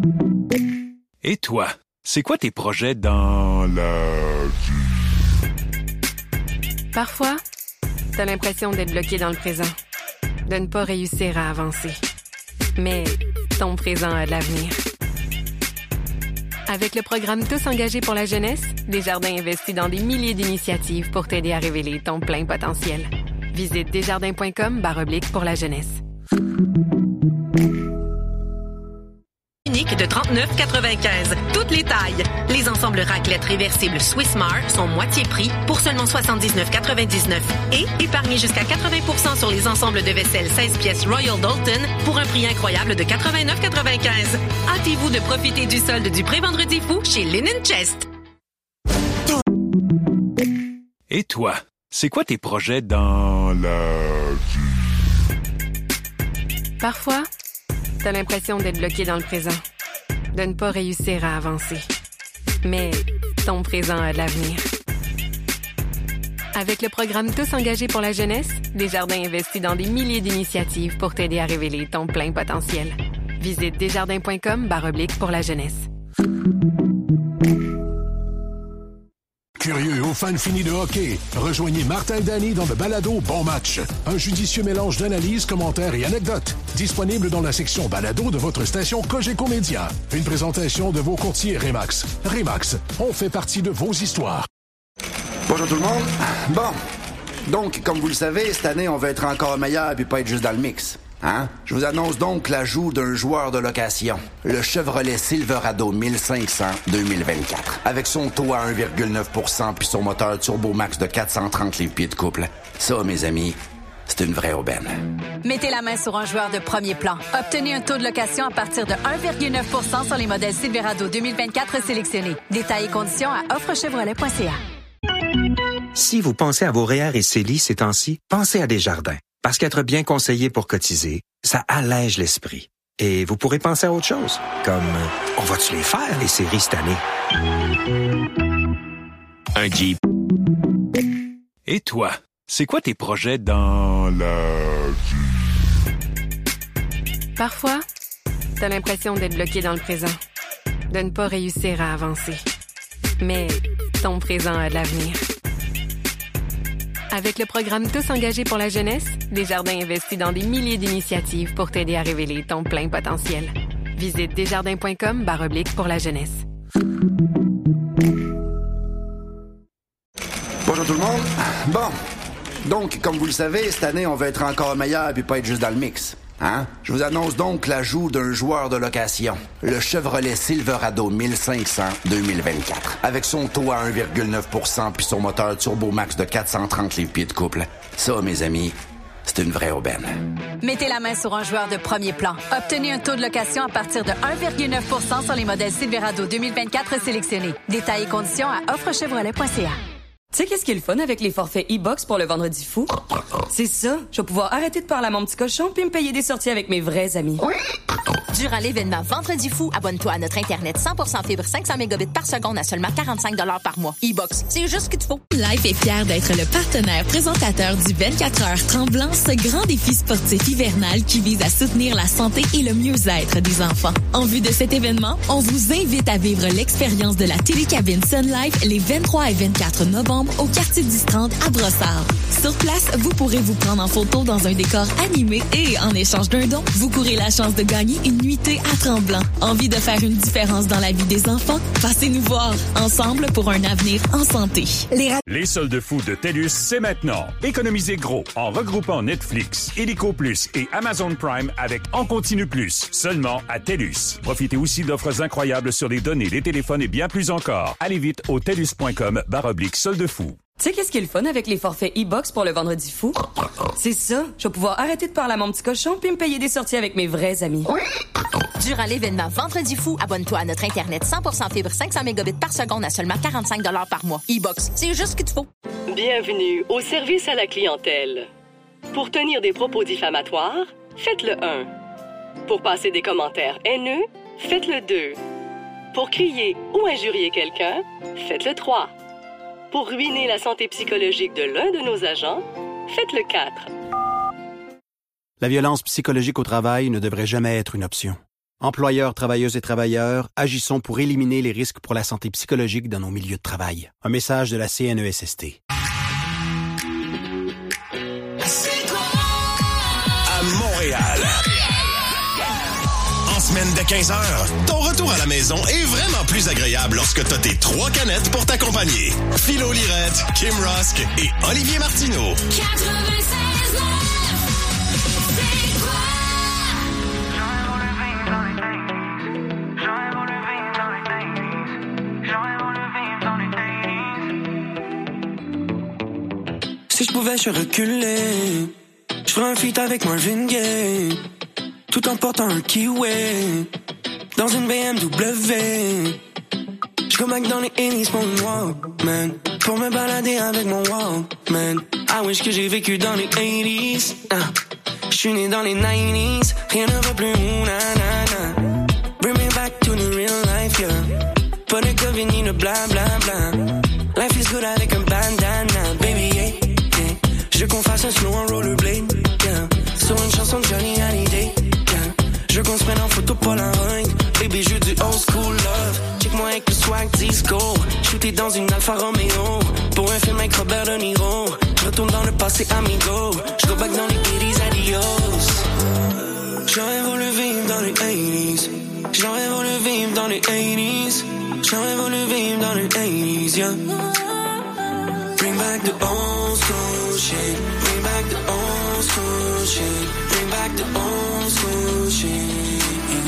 Et toi, c'est quoi tes projets dans la vie? Parfois, t'as l'impression d'être bloqué dans le présent, de ne pas réussir à avancer. Mais ton présent a de l'avenir. Avec le programme Tous engagés pour la jeunesse, Desjardins investit dans des milliers d'initiatives pour t'aider à révéler ton plein potentiel. Visite desjardins.com/pour la jeunesse. Unique de 39,95. Toutes les tailles. Les ensembles raclettes réversibles Swissmar sont moitié prix pour seulement 79,99. Et épargnez jusqu'à 80% sur les ensembles de vaisselle 16 pièces Royal Doulton pour un prix incroyable de 89,95. Hâtez-vous de profiter du solde du pré-vendredi fou chez Linen Chest. Et toi, c'est quoi tes projets dans la vie? Parfois, t'as l'impression d'être bloqué dans le présent, de ne pas réussir à avancer. Mais ton présent a de l'avenir. Avec le programme Tous engagés pour la jeunesse, Desjardins investit dans des milliers d'initiatives pour t'aider à révéler ton plein potentiel. Visite desjardins.com/pour la jeunesse. Curieux ou fan fini de hockey, rejoignez Martin Dany dans le balado Bon Match. Un judicieux mélange d'analyses, commentaires et anecdotes. Disponible dans la section balado de votre station Cogeco Média. Une présentation de vos courtiers Remax. Remax, on fait partie de vos histoires. Bonjour tout le monde. Bon, donc, comme vous le savez, cette année, on va être encore meilleur et pas être juste dans le mix. Hein? Je vous annonce donc l'ajout d'un joueur de location, le Chevrolet Silverado 1500 2024. Avec son taux à 1,9% puis son moteur Turbo Max de 430 livres-pieds de couple. Ça, mes amis, c'est une vraie aubaine. Mettez la main sur un joueur de premier plan. Obtenez un taux de location à partir de 1,9% sur les modèles Silverado 2024 sélectionnés. Détails et conditions à offrechevrolet.ca. Si vous pensez à vos REER et CELI ces temps-ci, pensez à Desjardins. Parce qu'être bien conseillé pour cotiser, ça allège l'esprit. Et vous pourrez penser à autre chose, comme on va-tu les faire, les séries cette année? Un Jeep. Et toi, c'est quoi tes projets dans la vie? Parfois, t'as l'impression d'être bloqué dans le présent, de ne pas réussir à avancer. Mais ton présent a de l'avenir. Avec le programme Tous engagés pour la jeunesse, Desjardins investit dans des milliers d'initiatives pour t'aider à révéler ton plein potentiel. Visite desjardins.com/pour la jeunesse. Bonjour tout le monde. Bon, donc, comme vous le savez, cette année, on va être encore meilleur et pas être juste dans le mix. Hein? Je vous annonce donc l'ajout d'un joueur de location, le Chevrolet Silverado 1500 2024. Avec son taux à 1,9% puis son moteur Turbo Max de 430 livres-pieds de couple. Ça, mes amis, c'est une vraie aubaine. Mettez la main sur un joueur de premier plan. Obtenez un taux de location à partir de 1,9% sur les modèles Silverado 2024 sélectionnés. Détails et conditions à offrechevrolet.ca. Tu sais qu'est-ce qui est le fun avec les forfaits e-box pour le vendredi fou? C'est ça. Je vais pouvoir arrêter de parler à mon petit cochon puis me payer des sorties avec mes vrais amis. Durant l'événement Vendredi fou, abonne-toi à notre Internet 100% fibre 500 mégabits par seconde à seulement 45 $ par mois. E-box, c'est juste ce qu'il te faut. Life est fier d'être le partenaire présentateur du 24 heures Tremblant, ce grand défi sportif hivernal qui vise à soutenir la santé et le mieux-être des enfants. En vue de cet événement, on vous invite à vivre l'expérience de la télécabine Sun Life les 23 et 24 novembre au quartier du Strand à Brossard. Sur place, vous pourrez vous prendre en photo dans un décor animé et, en échange d'un don, vous courez la chance de gagner une nuitée à Tremblant. Envie de faire une différence dans la vie des enfants? Passez nous voir. Ensemble pour un avenir en santé. Les soldes fous de TELUS, c'est maintenant. Économisez gros en regroupant Netflix, Illico Plus et Amazon Prime avec En Continu Plus, seulement à TELUS. Profitez aussi d'offres incroyables sur les données, les téléphones et bien plus encore. Allez vite au TELUS.com/soldes fous. Tu sais qu'est-ce qui est le fun avec les forfaits e-box pour le vendredi fou? C'est ça. Je vais pouvoir arrêter de parler à mon petit cochon puis me payer des sorties avec mes vrais amis. Durant l'événement Vendredi fou, abonne-toi à notre Internet 100% fibre 500 mégabits par seconde à seulement 45 $ par mois. E-box, c'est juste ce qu'il te faut. Bienvenue au service à la clientèle. Pour tenir des propos diffamatoires, faites le 1. Pour passer des commentaires haineux, faites le 2. Pour crier ou injurier quelqu'un, faites le 3. Pour ruiner la santé psychologique de l'un de nos agents, faites le 4. La violence psychologique au travail ne devrait jamais être une option. Employeurs, travailleuses et travailleurs, agissons pour éliminer les risques pour la santé psychologique dans nos milieux de travail. Un message de la CNESST. À Montréal. En semaine de 15h, ton retour à la maison est vraiment plus agréable lorsque t'as tes 3 canettes pour t'accompagner. Philo Lirette, Kim Rusk et Olivier Martineau. 96.9, c'est quoi? Si je pouvais, je reculais. Je ferais un feat avec Marvin Gaye, tout en portant un kiwi dans une BMW. Je go back dans les 80s pour une Walkman, pour me balader avec mon Walkman. I wish que j'ai vécu dans les 80s. Je suis né dans les 90s, rien ne va plus, na. Bring me back to the real life, yeah. Pas de COVID ni de bla bla bla. Life is good avec un bandana, baby, yeah. Je veux qu'on fasse un slow en rollerblade, yeah. Sur une chanson de Johnny Hallyday, yeah. Je veux qu'on se prenne en photo Polaroid, baby, je veux du old school love. Check-moi avec le swag disco, shooté dans une Alfa Romeo, pour un film avec Robert De Niro. Je retourne dans le passé, amigo. Je go back dans les 80s, adios. J'aurais voulu vivre dans les 80s. J'aurais voulu vivre dans les 80s. J'aurais voulu vivre dans les 80s, yeah. Bring back the old school shit. Bring back the old school shit. Bring back the old school shit.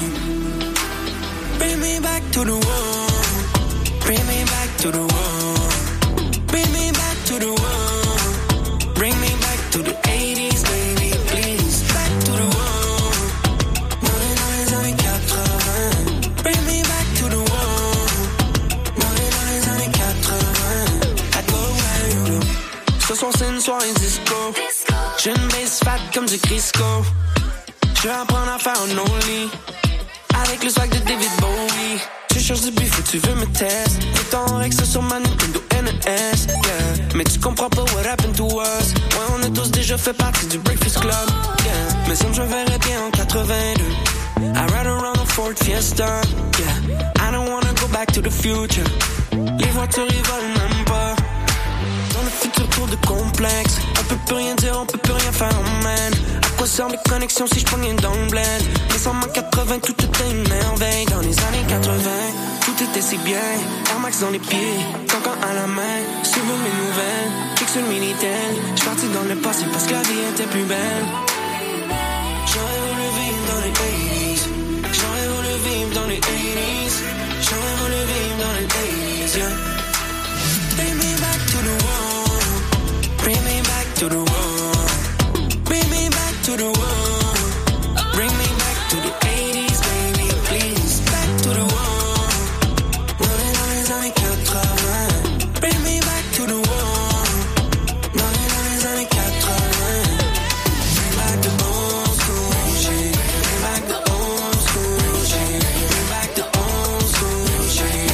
Bring me back to the world. Bring me back to the world. Bring me back to the world. Bring me back to the 80s, baby, please. Back to the world. Dans les années 80. Bring me back to the world. Dans les années 80. I go where you go. Ce soir c'est une soirée disco. J'ai une bass fat comme du Crisco. Je vais apprendre à faire un only avec le swag de David Bowie. Tu cherches du bif et tu veux me tester. Et ton Rex sur ma Nintendo NES, yeah. Mais tu comprends pas what happened to us. Ouais, on a tous déjà fait partie du Breakfast Club, yeah. Mais ça me je verrais bien en 82. I ride around a Ford Fiesta, yeah. I don't wanna go back to the future. Les voitures ils volent même pas. Dans le futur tour de complexe. On peut plus rien dire, on peut plus rien faire, oh man. À quoi servent les connexions si je pognais dans le bled? Mais en 80, tout était une merveille. Dans les années 80, tout était si bien. Air Max dans les pieds, cancan à la main. Suivre mes nouvelles, kick sur le Minitel. J'suis parti dans le passé parce que la vie était plus belle. J'aurais voulu vivre dans les 80s. J'aurais voulu vivre dans les 80s. J'aurais voulu vivre dans les 80s, yeah. Bring me back to the world. Bring me back to the world. Bring me back to the world. Bring me back to the 80s, baby, please. Back to the world. Dans les années 80. Bring me back to the world. Dans les années 80. Bring back the old school shit. Bring back the old school shit. Bring back the old school shit.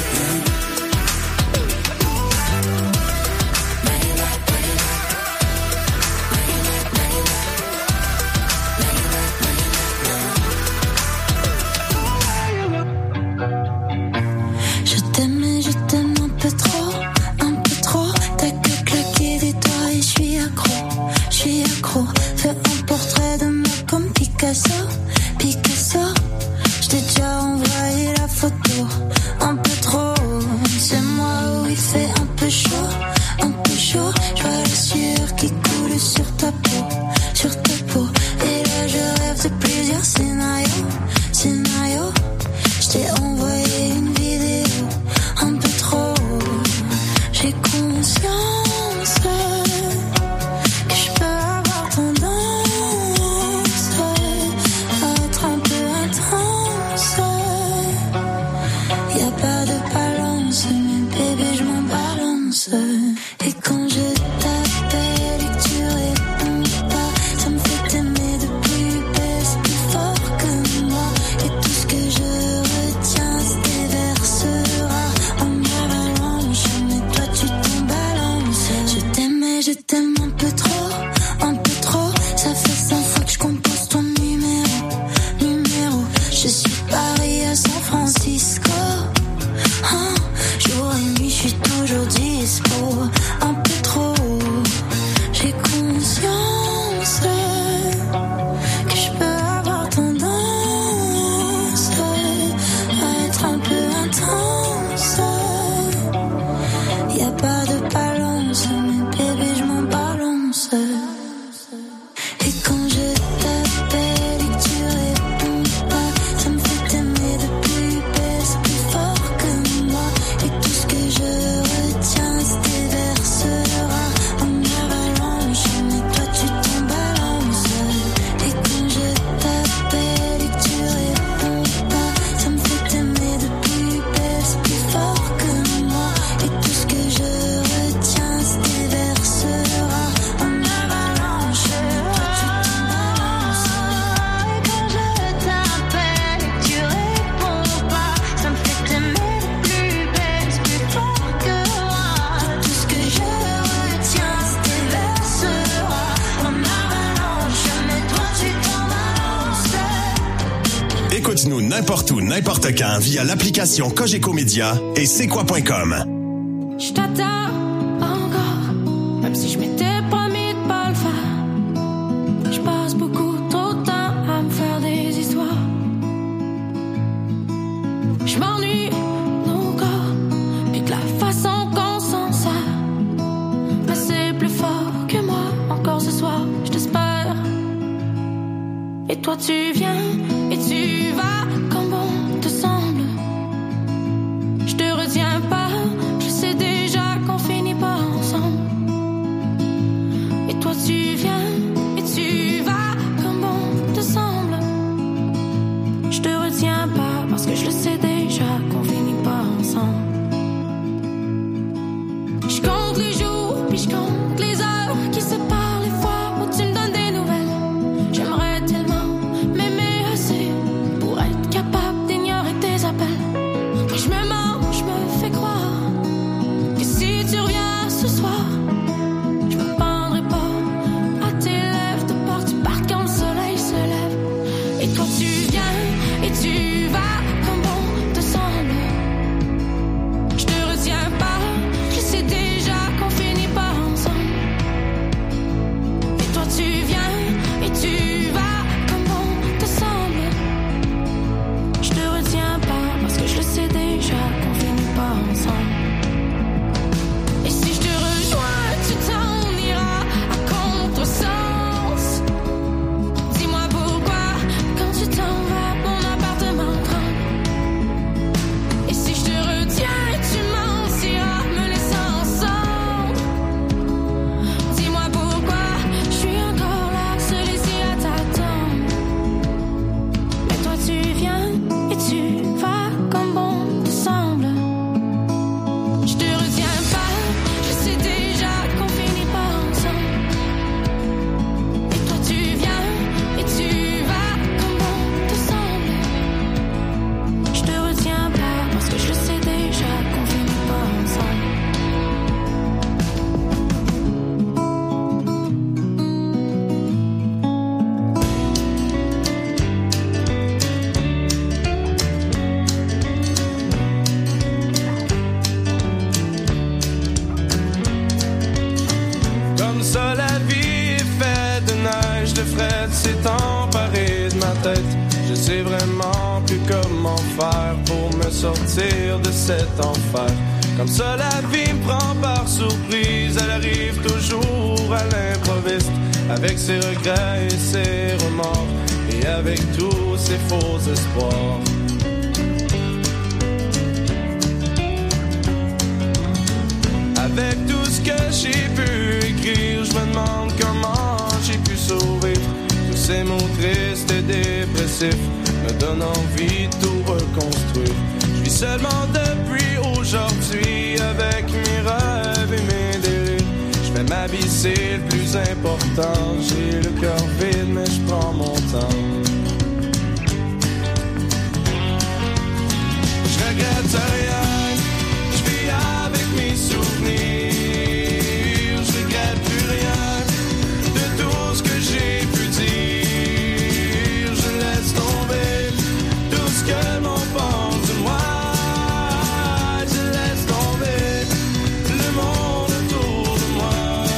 Je t'aime un peu trop, un peu trop. T'as que claquer des doigts et je suis accro. Fais un portrait de moi comme Picasso. Je t'ai déjà envoyé la photo, un peu trop. C'est moi où il fait un peu chaud. Je vois la sueur qui coule sur ta peau. Et là je rêve de plusieurs scénarios. Je t'ai envoyé une vidéo, un peu trop. J'ai conscience que je peux avoir tendance à être un peu intense. Y'a pas de balance, mais bébé je m'en balance. Et quand je t'appelle et que tu réponds pas, ça me fait t'aimer de plus belle, plus fort que moi. Et tout ce que je retiens se déversera en avalanche. Mais toi tu t'en balances. Je t'aime un peu trop. Ça fait 100 fois que je compose ton numéro. Je suis n'importe où, n'importe quand via l'application Cogeco Média et c'est quoi.com. Je t'attends encore, même si je m'étais promis de pas le faire. Je passe beaucoup trop de temps à me faire des histoires. Je m'ennuie nos corps, puis de la façon qu'on s'en sert. Mais c'est plus fort que moi, encore ce soir, je t'espère. Et toi tu viens, et tu vas comme bon te semble. Je te retiens pas, je sais déjà qu'on finit pas ensemble. Et toi tu viens, et tu vas comme bon te semble. Je te retiens pas, parce que je le sais déjà qu'on finit pas ensemble. Je compte les jours, puis je compte les heures qui séparent les fois où tu me donnes des nouvelles. J'aimerais tellement m'aimer assez pour être capable d'ignorer tes appels. Mais je me mens, je me fais croire que si tu reviens ce soir, je me pendrai pas à tes lèvres de peur que tu partes quand le soleil se lève. Et toi tu viens, et tu vas comme bon te semble. Je te retiens pas, je sais déjà qu'on finit pas ensemble. Et toi tu viens, et tu vas comme bon te semble. Je te retiens pas, parce que je le sais déjà qu'on finit pas ensemble. Et si je te rejoins, tu t'en iras à contresens. Dis-moi pourquoi, quand tu t'en vas, mon appartement tremble. Et si je te retiens, tu mentiras, me laissant ensemble. Dis-moi pourquoi, je suis encore là, seule ici à t'attendre. Mais toi tu viens, et tu vas comme bon te semble. Je te retiens pas, je sais déjà qu'on finit pas ensemble. Et toi tu viens, et tu vas comme bon te semble. Je te retiens pas, parce que je le sais déjà qu'on finit pas ensemble. Comme ça la vie est faite de neige, de fret s'est emparé de ma tête. Je sais vraiment plus comment faire pour me sortir de cet enfer. Comme ça la vie me prend par surprise, elle arrive toujours à l'improviste, avec ses regrets et ses remords, et avec tous ses faux espoirs. Avec tout ce que j'ai pu écrire, je me demande comment j'ai pu sauver tous ces mots tristes et dépressifs, me donnent envie de tout reconstruire. Je vis seulement depuis aujourd'hui, avec mes rêves et mes délires. Je fais ma vie, c'est le plus important. J'ai le cœur vide, mais je prends mon temps. Je regrette rien, je vis avec mes souvenirs. Je regrette plus rien de tout ce que j'ai pu dire. Je laisse tomber tout ce que le monde pense de moi. Je laisse tomber le monde autour de moi.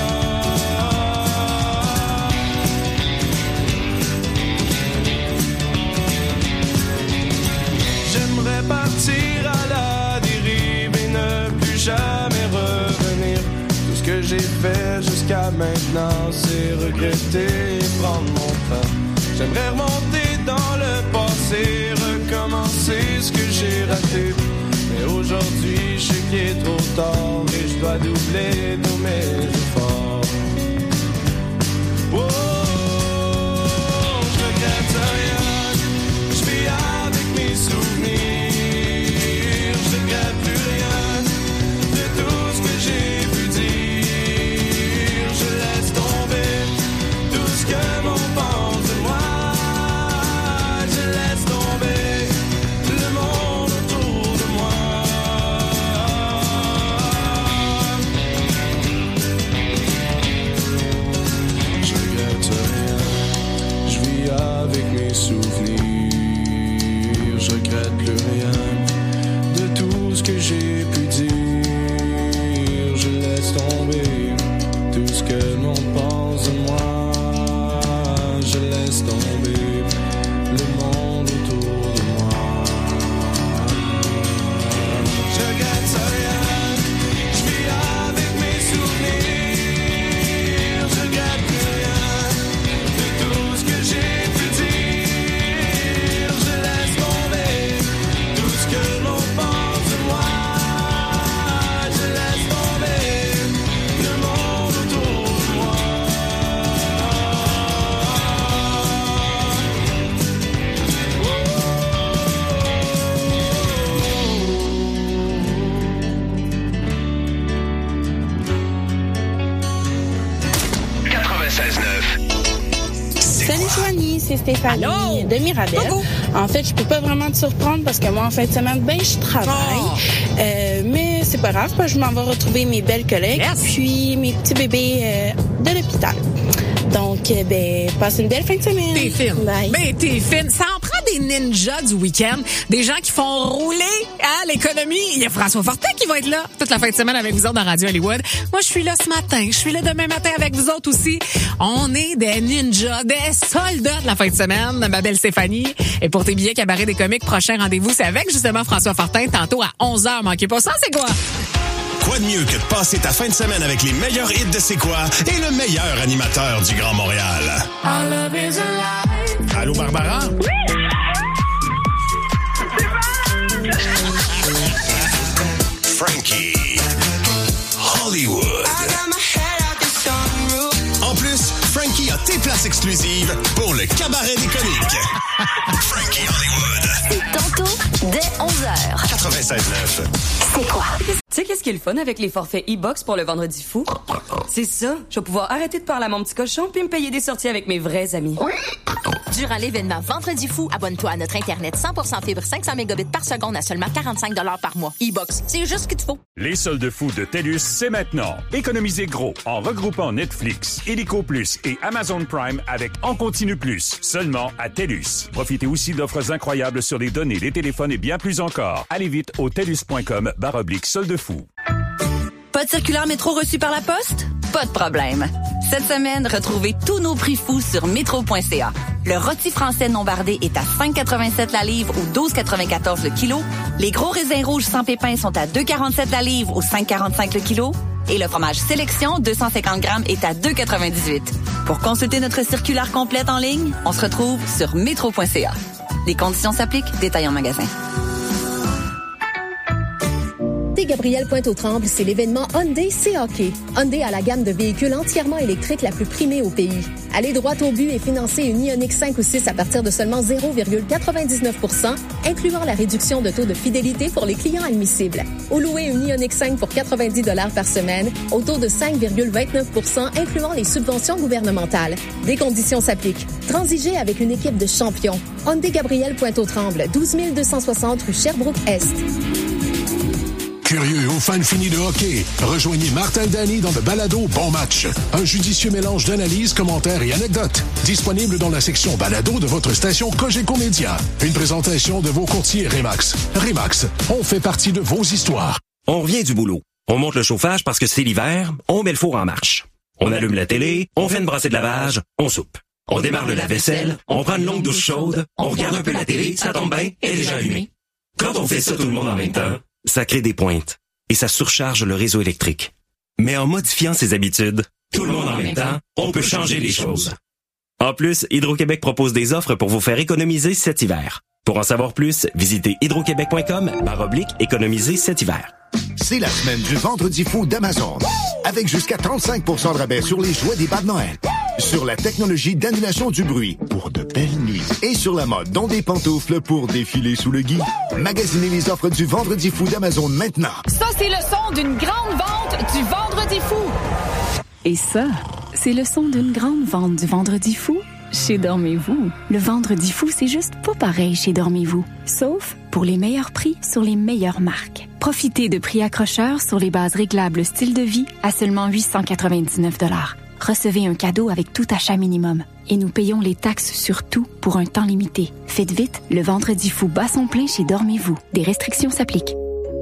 J'aimerais partir à la dérive et ne plus jamais revenir. Tout ce que j'ai fait jusqu'à maintenant, c'est regretter et prendre mon temps. J'aimerais remonter dans le passé, recommencer ce que j'ai raté. Mais aujourd'hui, je sais qu'il est trop tard et je dois doubler tous mes efforts. Oh, je regrette rien, je vis avec mes souvenirs. Je regrette plus rien de tout ce que j'ai pu dire. Je laisse tomber tout ce que l'on pense de moi. Je laisse tomber le monde autour de moi. Stéphanie de Mirabel. Coucou. En fait, je peux pas vraiment te surprendre parce que moi, en fin de semaine, je travaille. Mais c'est pas grave, parce que je m'en vais retrouver mes belles collègues, puis mes petits bébés de l'hôpital. Donc, passe une belle fin de semaine. T'es fine. Bye. Ben, t'es fine. Ça en prend des ninjas du week-end. Des gens qui font rouler l'économie. Il y a François Fortin qui va être là toute la fin de semaine avec vous autres dans Radio Hollywood. Moi, je suis là ce matin. Je suis là demain matin avec vous autres aussi. On est des ninjas, des soldats de la fin de semaine, ma belle Stéphanie. Et pour tes billets cabaret des comiques, prochain rendez-vous, c'est avec justement François Fortin, tantôt à 11h. Manquez pas ça, c'est quoi? Quoi de mieux que de passer ta fin de semaine avec les meilleurs hits de C'est quoi et le meilleur animateur du Grand Montréal. Allô, Barbara? Oui! Frankie. Hollywood. En plus, Frankie a tes places exclusives pour le cabaret des comiques. Frankie Hollywood. C'est tantôt dès 11h. 96.9. C'est quoi? Tu sais qu'est-ce qui est le fun avec les forfaits e-box pour le vendredi fou? C'est ça. Je vais pouvoir arrêter de parler à mon petit cochon puis me payer des sorties avec mes vrais amis. Durant l'événement Vendredi fou, abonne-toi à notre Internet 100% fibre 500 mégabits par seconde à seulement 45 $ par mois. e-box, c'est juste ce qu'il te faut. Les soldes fous de TELUS, c'est maintenant. Économisez gros en regroupant Netflix, Illico Plus et Amazon Prime avec En Continu Plus, seulement à TELUS. Profitez aussi d'offres incroyables sur les données, les téléphones et bien plus encore. Allez vite au TELUS.com/soldes fous. Pas de circulaire métro reçu par la poste? Pas de problème. Cette semaine, retrouvez tous nos prix fous sur métro.ca. Le rôti français non bardé est à 5,87 la livre ou 12,94 le kilo. Les gros raisins rouges sans pépins sont à 2,47 la livre ou 5,45 le kilo. Et le fromage Sélection 250 grammes est à 2,98. Pour consulter notre circulaire complète en ligne, on se retrouve sur métro.ca. Les conditions s'appliquent, détail en magasin. Gabriel Pointe-aux-Trembles, c'est l'événement Hyundai C-Hockey. Hyundai a la gamme de véhicules entièrement électriques la plus primée au pays. Allez droit au but et financez une Ioniq 5 ou 6 à partir de seulement 0,99 %, incluant la réduction de taux de fidélité pour les clients admissibles. Ou louez une Ioniq 5 pour 90 $ par semaine, au taux de 5,29 %, incluant les subventions gouvernementales. Des conditions s'appliquent. Transigez avec une équipe de champions. Hyundai Gabriel Pointe-aux-Trembles, 12 260 rue Sherbrooke-Est. Curieux ou fan fini de hockey, rejoignez Martin Dany dans le balado Bon Match. Un judicieux mélange d'analyses, commentaires et anecdotes. Disponible dans la section balado de votre station Cogeco Média. Une présentation de vos courtiers Remax. Remax, on fait partie de vos histoires. On revient du boulot. On monte le chauffage parce que c'est l'hiver, on met le four en marche. On allume la télé, on fait une brassée de lavage, on soupe. On démarre le lave-vaisselle, on prend une longue douche chaude, on regarde un peu la télé, ça tombe bien, elle est déjà allumée. Quand on fait ça tout le monde en même temps, ça crée des pointes et ça surcharge le réseau électrique. Mais en modifiant ses habitudes, tout le monde en même temps, on peut changer les choses. En plus, Hydro-Québec propose des offres pour vous faire économiser cet hiver. Pour en savoir plus, visitez hydroquebec.com/économiser cet hiver. C'est la semaine du Vendredi fou d'Amazon. Avec jusqu'à 35% de rabais sur les jouets des bas de Noël. Sur la technologie d'annulation du bruit pour de belles nuits. Et sur la mode, dont des pantoufles pour défiler sous le gui. Magasinez les offres du Vendredi fou d'Amazon maintenant. Ça, c'est le son d'une grande vente du Vendredi fou. Et ça, c'est le son d'une grande vente du Vendredi fou chez Dormez-vous. Le Vendredi fou, c'est juste pas pareil chez Dormez-vous. Sauf pour les meilleurs prix sur les meilleures marques. Profitez de prix accrocheurs sur les bases réglables style de vie à seulement 899 $. Recevez un cadeau avec tout achat minimum. Et nous payons les taxes sur tout pour un temps limité. Faites vite, le Vendredi fou bat son plein chez Dormez-vous. Des restrictions s'appliquent.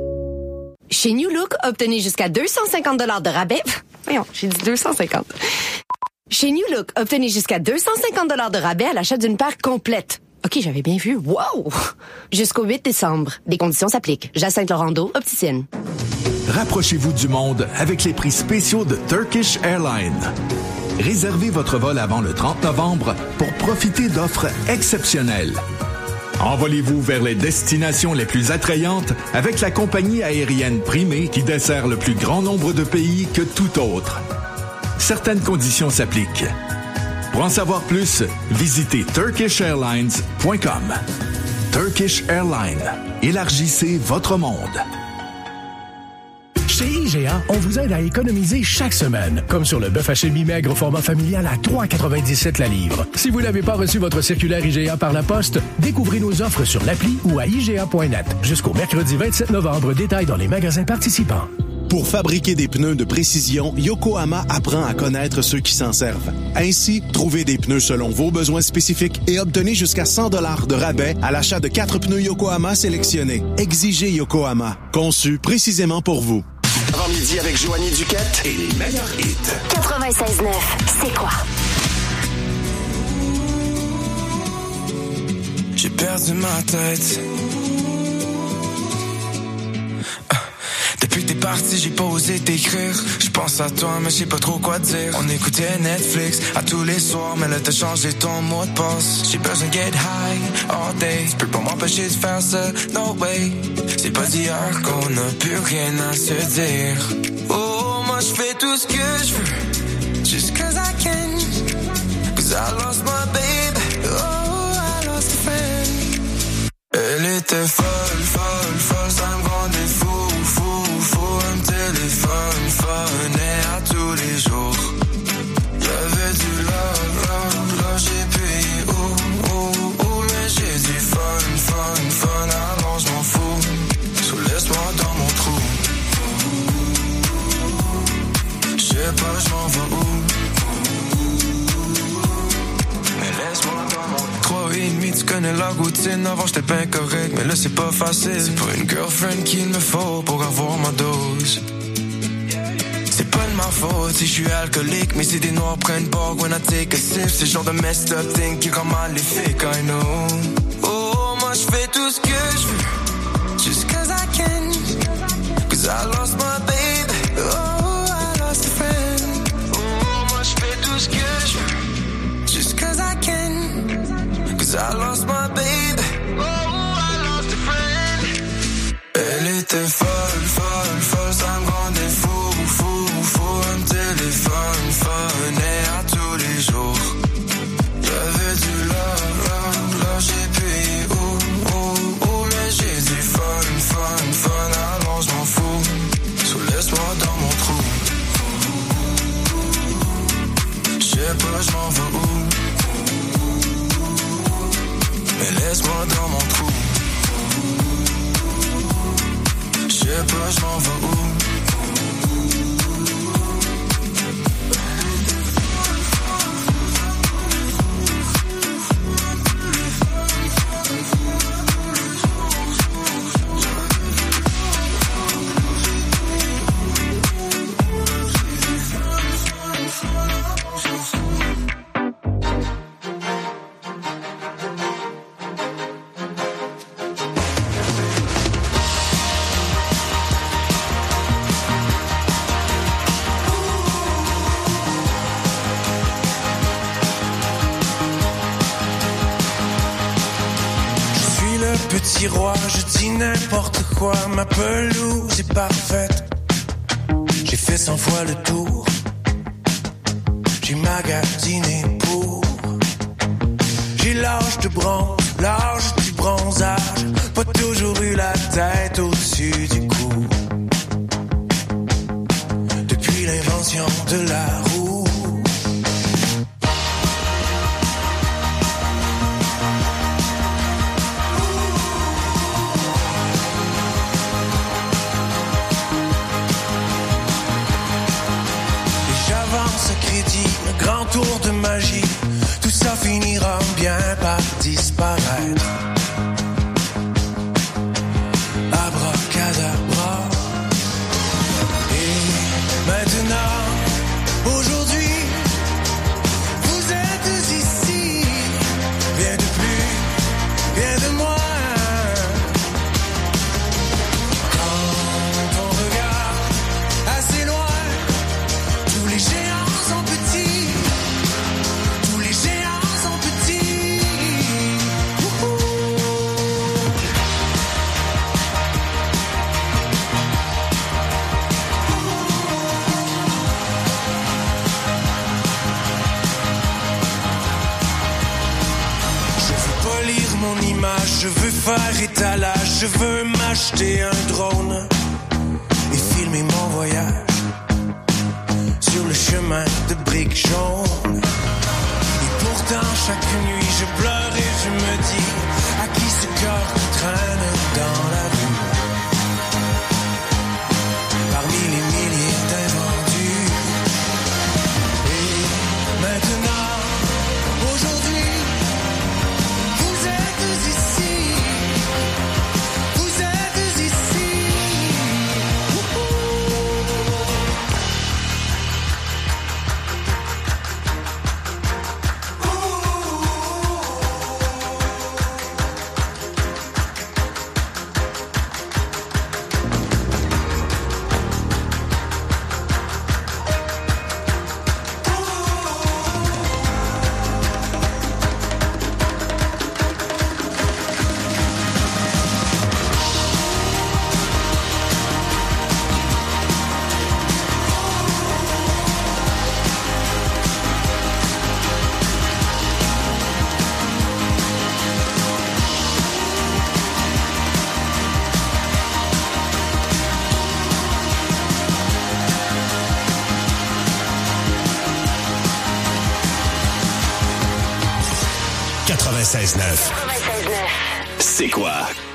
Chez New Look, obtenez jusqu'à 250 $ de rabais. Voyons, j'ai dit 250. Chez New Look, obtenez jusqu'à 250 $ de rabais à l'achat d'une paire complète. OK, j'avais bien vu. Wow! Jusqu'au 8 décembre. Des conditions s'appliquent. Jacinthe-Laurando, opticienne. Rapprochez-vous du monde avec les prix spéciaux de Turkish Airlines. Réservez votre vol avant le 30 novembre pour profiter d'offres exceptionnelles. Envolez-vous vers les destinations les plus attrayantes avec la compagnie aérienne primée qui dessert le plus grand nombre de pays que tout autre. Certaines conditions s'appliquent. Pour en savoir plus, visitez turkishairlines.com. Turkish Airlines. Élargissez votre monde. Chez IGA, on vous aide à économiser chaque semaine, comme sur le bœuf haché mi-maigre au format familial à 3,97 la livre. Si vous n'avez pas reçu votre circulaire IGA par la poste, découvrez nos offres sur l'appli ou à IGA.net. Jusqu'au mercredi 27 novembre, détail dans les magasins participants. Pour fabriquer des pneus de précision, Yokohama apprend à connaître ceux qui s'en servent. Ainsi, trouvez des pneus selon vos besoins spécifiques et obtenez jusqu'à 100 $ de rabais à l'achat de 4 pneus Yokohama sélectionnés. Exigez Yokohama, conçu précisément pour vous. Avant midi avec Joanie Duquette et les meilleurs hits. 96.9, c'est quoi? J'ai perdu ma tête. Depuis que t'es parti, j'ai pas osé t'écrire. Je pense à toi, mais je sais pas trop quoi dire. On écoutait Netflix à tous les soirs, mais là t'as changé ton mot de passe. J'ai besoin de get high all day. Je peux pas m'empêcher de faire ça, no way. C'est pas d'hier qu'on a plus rien à se dire. Oh, moi je fais tout ce que je veux, just cause I can. Cause I lost my baby, oh I lost a friend. Elle était folle, folle, folle, ça me rendait fou. Un téléphone, phonait à tous les jours. Y'avait du love, j'ai payé, mais j'ai du fun, alors je m'en fous. So laisse-moi dans mon trou. J'sais pas, j'm'en vais où. Mais laisse-moi dans mon 3,5, tu connais la routine. Avant j'étais bien correct, mais là c'est pas facile. C'est pas une girlfriend qu'il me faut pour avoir ma dose. C'est pas de ma faute si je suis alcoolique, mais si des noirs prennent bord when I take a sip. C'est le genre de messed up thing qui rend maléfique, I know. Oh, moi je fais tout ce que je veux, just cause I can. Cause I lost my baby, oh I lost a friend. Oh, moi je fais tout ce que je veux, just cause I can. Cause I lost my baby, oh I lost a friend. Elle était folle, folle, folle, ça me rendait fou. Un téléphone, phonait à tous les jours. Y'avait du love, j'ai payé, mais j'ai du fun, alors je m'en fous. So laisse-moi dans mon trou. J'sais pas, j'm'en vais où. Mais laisse-moi dans mon trou. J'sais pas, j'm'en vais où. Petit roi, je dis n'importe quoi, ma pelouse est parfaite. J'ai fait 100 fois le tour, j'ai magasiné pour. J'ai l'âge de bronze, l'âge du bronzage, pas toujours eu la tête au-dessus du cou. Depuis l'invention de la roue. Grand tour de magie, tout ça finira bien par disparaître. Abracadabra. Et maintenant, aujourd'hui, vous êtes ici. Rien de plus, rien de moins. Quand on regarde assez loin, tous les géants sont petits. Je veux faire étalage, je veux m'acheter un drone et filmer filmer mon voyage sur le chemin de briques jaunes. Et pourtant chaque nuit je pleure et je me dis à qui ce cœur qui traîne dans la rue parmi les milliers d'invendus. Et maintenant, aujourd'hui, vous êtes ici, vous êtes ici. C'est quoi?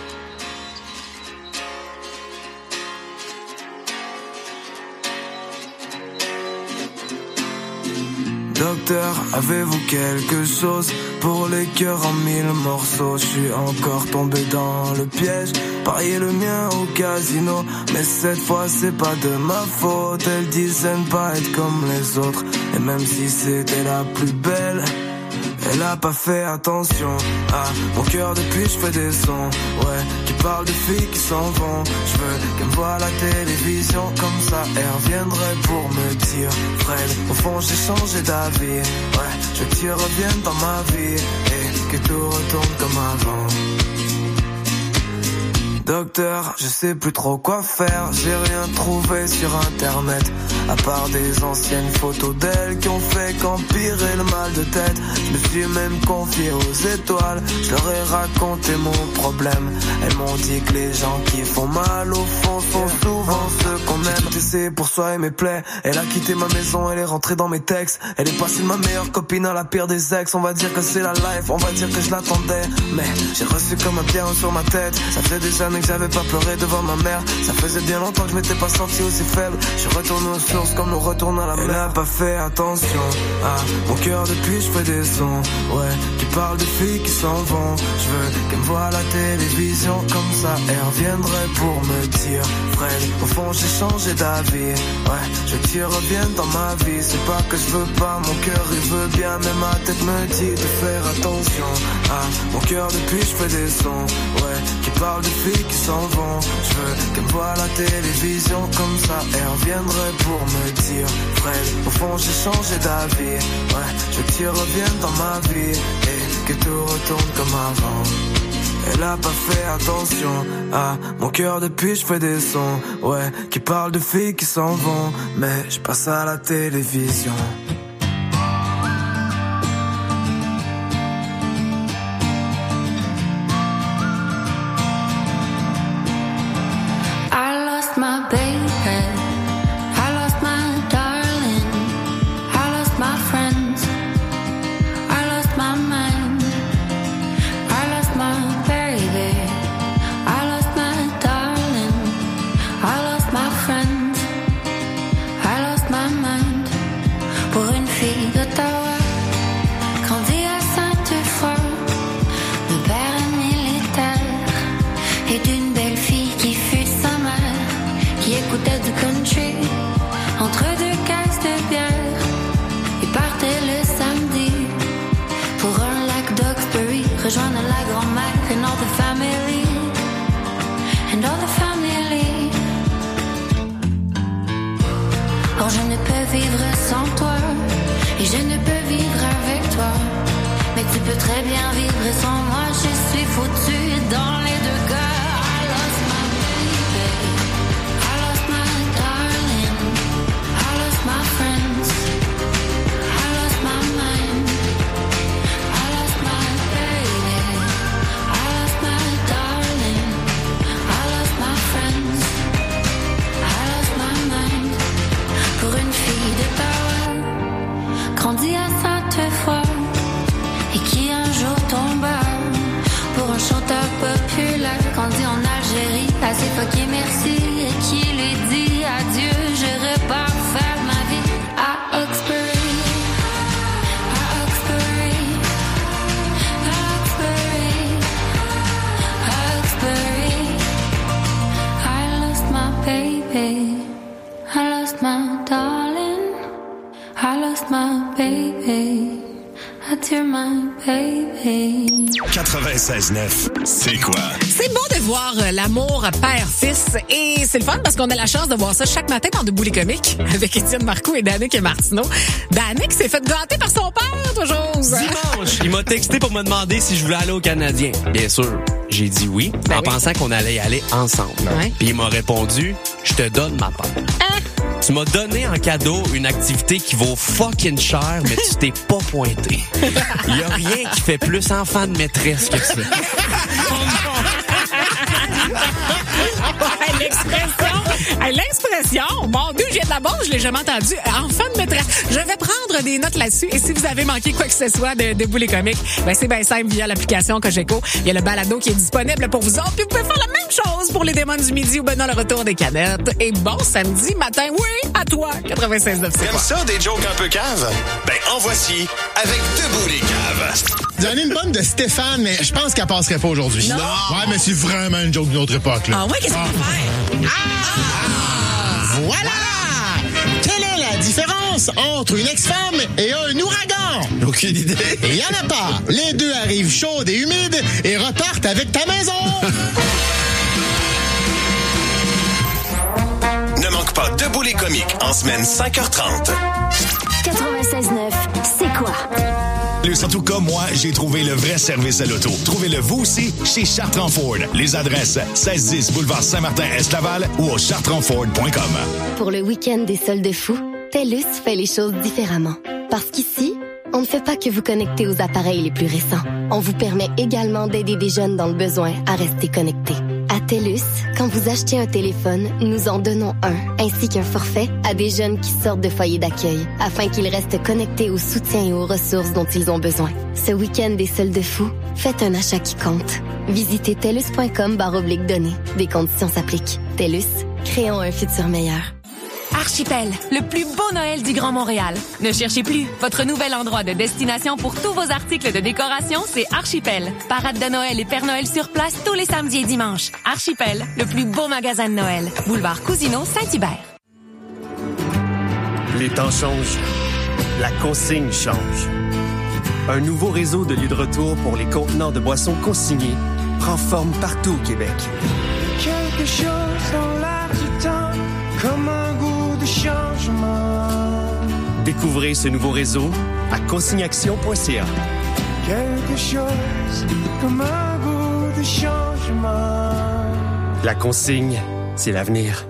Docteur, avez-vous quelque chose pour les cœurs en 1000 morceaux? Je suis encore tombé dans le piège, parier le mien au casino, mais cette fois c'est pas de ma faute. Elle disait ne pas être comme les autres, et même si c'était la plus belle, elle a pas fait attention à mon cœur depuis je fais des sons, ouais, qui parlent de filles qui s'en vont. Je veux qu'elle me voie à la télévision, comme ça elle reviendrait pour me dire Fred, au fond j'ai changé d'avis, ouais, je veux que tu reviennes dans ma vie et que tout retourne comme avant. Docteur, je sais plus trop quoi faire, j'ai rien trouvé sur internet, à part des anciennes photos d'elle qui ont fait qu'empirer le mal de tête. Je me suis même confié aux étoiles, je leur ai raconté mon problème. Elles m'ont dit que les gens qui font mal au fond sont souvent ceux qu'on aime. J'ai tout essayé pour soigner mes plaies, elle a quitté ma maison, elle est rentrée dans mes textes. Elle est passée de ma meilleure copine à la pire des ex. On va dire que c'est la life, on va dire que je l'attendais, mais j'ai reçu comme un pierre sur ma tête. Ça fait des années que j'avais pas pleuré devant ma mère, ça faisait bien longtemps que je m'étais pas senti aussi faible. Je suis retourné aux sources comme on retourne à la mer. Elle a pas fait attention à mon cœur depuis je fais des sons, ouais, qui parlent de filles qui s'en vont. Je veux qu'elle me voie à la télévision, comme ça elle reviendrait pour me dire Fred, au fond j'ai changé d'avis, ouais, je veux que tu reviennes dans ma vie. C'est pas que je veux pas, mon cœur il veut bien, mais ma tête me dit de faire attention à mon cœur depuis je fais des sons, ouais, qui parlent de filles qui s'en vont. Je veux qu'elle me voie à la télévision, comme ça elle reviendrait pour me dire Fred, au fond j'ai changé d'avis, ouais, je veux que tu reviennes dans ma vie et que tout retourne comme avant. Elle a pas fait attention à mon cœur depuis je fais des sons, ouais, qui parlent de filles qui s'en vont, mais je passe à la télévision. I lost my baby, I lost my darling, I lost my friends, I lost my mind, I lost my baby, I lost my darling, I lost my friends, I lost my mind. Pour une fille d'Ottawa, grandie à Sainte-Foy, le père est militaire, et d'une belle fille qui fut sa mère, qui écoutait du country entre deux caisses de bière. Ils partaient le samedi pour un lac d'Oxbury, rejoindre la grand-mère and all the family, and all the family. Or je ne peux vivre sans toi, et je ne peux vivre avec toi, mais tu peux très bien vivre sans moi. Je suis foutue dans les deux cas. I lost my baby, I lost my darling, I lost my friends, I lost my mind, I lost my baby, I lost my darling, I lost my friends, I lost my ok merci et qu'il ait dit adieu, je repars faire ma vie à Oxbury, à Oxbury, à Oxbury, à Oxbury. I lost my baby, I lost my darling, I lost my baby. Adieu, my baby. 96.9, c'est quoi? C'est bon de voir l'amour père-fils et c'est le fun parce qu'on a la chance de voir ça chaque matin dans Debout les comiques avec Étienne Marcoux et Danick et Martineau. Danick s'est fait gâter par son père, toujours. Dimanche, il m'a texté pour me demander si je voulais aller au Canadien. Bien sûr, j'ai dit oui, en pensant qu'on allait y aller ensemble. Ouais. Puis il m'a répondu, je te donne ma part. Tu m'as donné en cadeau une activité qui vaut fucking cher, mais tu t'es pas pointé. Il y a rien qui fait plus enfant de maîtresse que ça. L'expression, mon Dieu, je viens de la base, je l'ai jamais entendu. Enfant de maîtresse. Je vais prendre des notes là-dessus. Et si vous avez manqué quoi que ce soit de Debout les comiques, ben c'est bien simple via l'application Cogeco. Il y a le balado qui est disponible pour vous autres. Puis vous pouvez faire la même chose pour les démons du midi ou ben dans le retour des canettes. Et bon samedi matin, oui, à toi, 96.9, c'est quoi? T'aimes ça, des jokes un peu caves? Ben, en voici avec Debout les caves. J'en ai une bonne de Stéphane, mais je pense qu'elle passerait pas aujourd'hui. Non. Ouais, mais c'est vraiment une joke d'une autre époque, là. Ah ouais, qu'est-ce qu'on peut faire? Voilà! Quelle est la différence entre une ex-femme et un ouragan? Aucune idée. Il y en a pas. Les deux arrivent chaudes et humides et repartent avec ta maison. Ne manque pas Debout les comiques en semaine 5h30. 96.9, c'est quoi? En tout cas, moi, j'ai trouvé le vrai service à l'auto. Trouvez-le vous aussi chez Chartrand Ford. Les adresses 1610 boulevard Saint-Martin-Est-Laval ou au chartrandford.com. Pour le week-end des soldes fous, TELUS fait les choses différemment. Parce qu'ici, on ne fait pas que vous connecter aux appareils les plus récents. On vous permet également d'aider des jeunes dans le besoin à rester connectés. À TELUS, quand vous achetez un téléphone, nous en donnons un, ainsi qu'un forfait à des jeunes qui sortent de foyers d'accueil, afin qu'ils restent connectés au soutien et aux ressources dont ils ont besoin. Ce week-end des soldes fous, faites un achat qui compte. Visitez TELUS.com/données. Des conditions s'appliquent. TELUS, créons un futur meilleur. Archipel, le plus beau Noël du Grand Montréal. Ne cherchez plus. Votre nouvel endroit de destination pour tous vos articles de décoration, c'est Archipel. Parade de Noël et Père Noël sur place tous les samedis et dimanches. Archipel, le plus beau magasin de Noël. Boulevard Cousineau, Saint-Hubert. Les temps changent. La consigne change. Un nouveau réseau de lieux de retour pour les contenants de boissons consignés prend forme partout au Québec. Quelque chose dans l'air du temps, comme un goût de changement. Découvrez ce nouveau réseau à consignaction.ca. Quelque chose comme un goût de changement. La consigne, c'est l'avenir.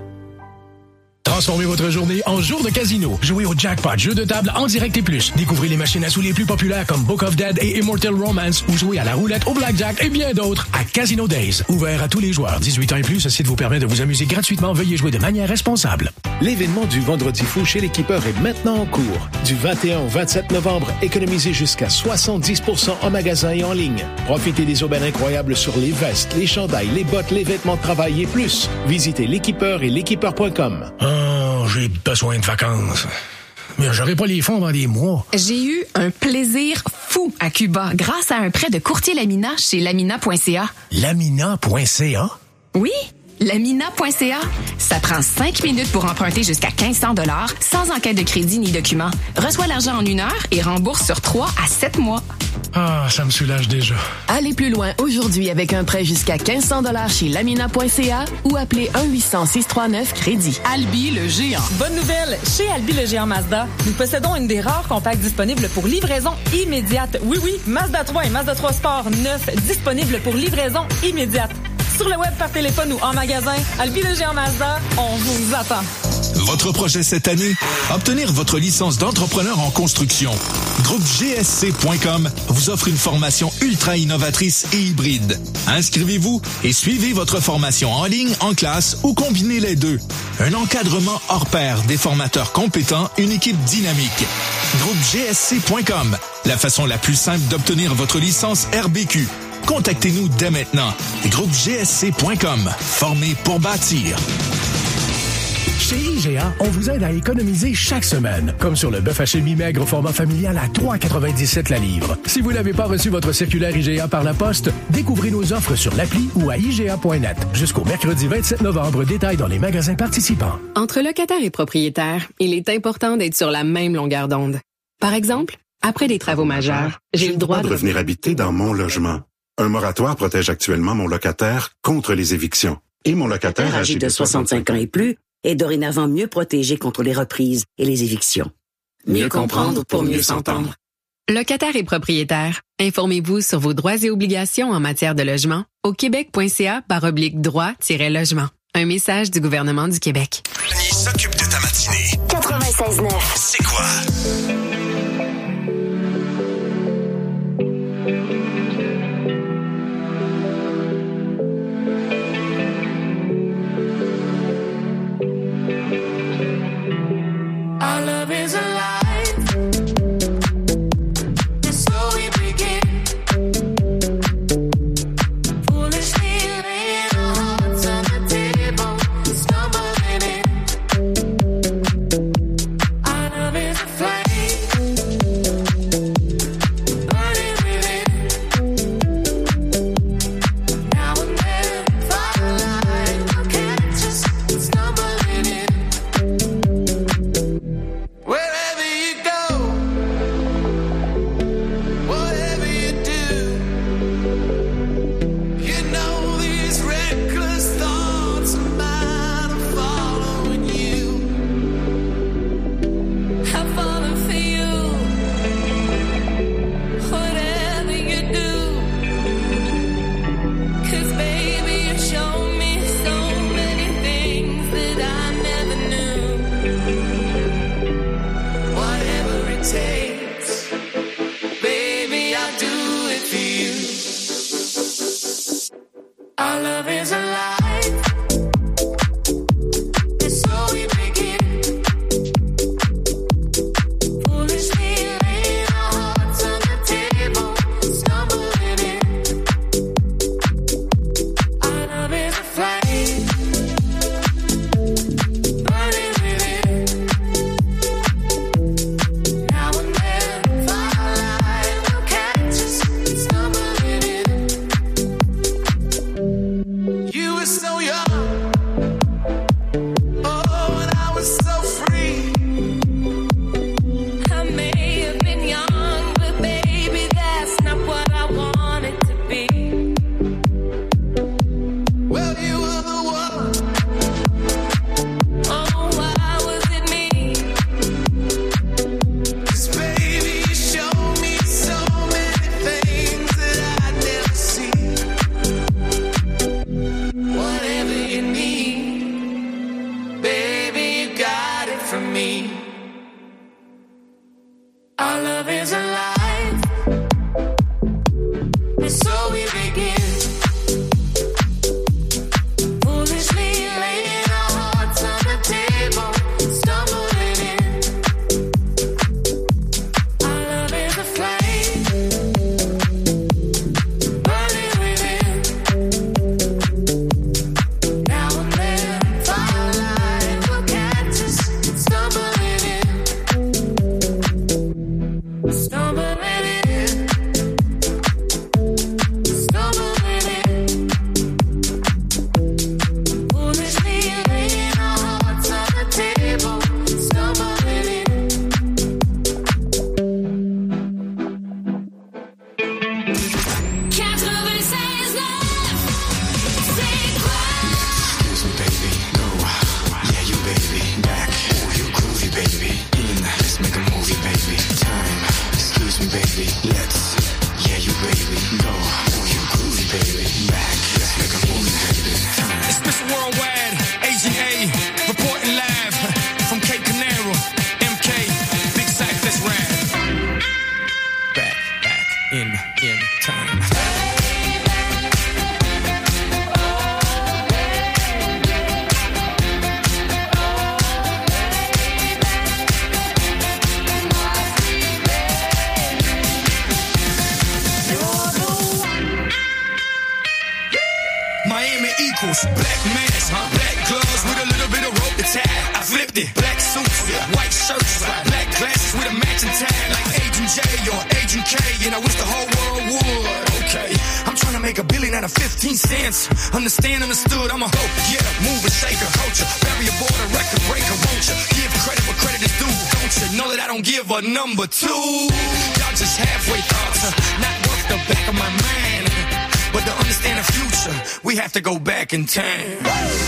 Transformez votre journée en jour de casino. Jouez au Jackpot, jeu de table en direct et plus. Découvrez les machines à sous les plus populaires comme Book of Dead et Immortal Romance ou jouez à la roulette, au blackjack et bien d'autres à Casino Days. Ouvert à tous les joueurs. 18 ans et plus, ce site vous permet de vous amuser gratuitement. Veuillez jouer de manière responsable. L'événement du Vendredi fou chez l'équipeur est maintenant en cours. Du 21 au 27 novembre, économisez jusqu'à 70% en magasin et en ligne. Profitez des aubaines incroyables sur les vestes, les chandails, les bottes, les vêtements de travail et plus. Visitez l'équipeur et l'équipeur.com. Oh, j'ai besoin de vacances. Mais j'aurai pas les fonds dans des mois. J'ai eu un plaisir fou à Cuba grâce à un prêt de courtier Lamina chez lamina.ca. Lamina.ca? Oui, lamina.ca. Ça prend 5 minutes pour emprunter jusqu'à 1500 $ sans enquête de crédit ni document. Reçois l'argent en 1 heure et rembourse sur 3 à 7 mois. Ah, ça me soulage déjà. Allez plus loin aujourd'hui avec un prêt jusqu'à 1500 $ chez lamina.ca ou appelez 1-800-639-crédit. Albi le géant. Bonne nouvelle! Chez Albi le géant Mazda, nous possédons une des rares compacts disponibles pour livraison immédiate. Oui, Mazda 3 et Mazda 3 Sport 9 disponibles pour livraison immédiate. Sur le web, par téléphone ou en magasin, Albi le géant Mazda, on vous attend. Votre projet cette année? Obtenir votre licence d'entrepreneur en construction. Groupe GSC.com vous offre une formation ultra innovatrice et hybride. Inscrivez-vous et suivez votre formation en ligne, en classe ou combinez les deux. Un encadrement hors pair, des formateurs compétents, une équipe dynamique. Groupe GSC.com, la façon la plus simple d'obtenir votre licence RBQ. Contactez-nous dès maintenant. GroupeGSC.com. Formé pour bâtir. Chez IGA, on vous aide à économiser chaque semaine. Comme sur le bœuf haché mi-maigre format familial à 3,97 la livre. Si vous n'avez pas reçu votre circulaire IGA par la poste, découvrez nos offres sur l'appli ou à IGA.net. Jusqu'au mercredi 27 novembre, détail dans les magasins participants. Entre locataires et propriétaires, il est important d'être sur la même longueur d'onde. Par exemple, après des travaux majeurs, j'ai le droit de revenir habiter dans mon logement. Un moratoire protège actuellement mon locataire contre les évictions. Et mon locataire âgé de 65 ans et plus est dorénavant mieux protégé contre les reprises et les évictions. Mieux comprendre pour mieux s'entendre. Locataires et propriétaires, informez-vous sur vos droits et obligations en matière de logement au québec.ca/droit-logement. Un message du gouvernement du Québec. Il s'occupe de ta matinée. 96.9. C'est quoi? Our love is alive. And so we begin. Foolishly laying our hearts on the table, stumbling in. Our love is a flame. clothes, black mask, black gloves with a little bit of rope to tie. I flipped it, black suits, white shirts, black glasses with a matching tie, like Agent J or Agent K, and I wish the whole world would. Okay, I'm trying to make $1 billion out of 15 cents. Understood, I'm a hoe, yeah, mover, shaker, culture, barrier border, record breaker, won't you? Give credit where credit is due, don't you? Know that I don't give a number two. Y'all just halfway thoughts, not worth the back of my mind. But to understand the future, we have to go back in time.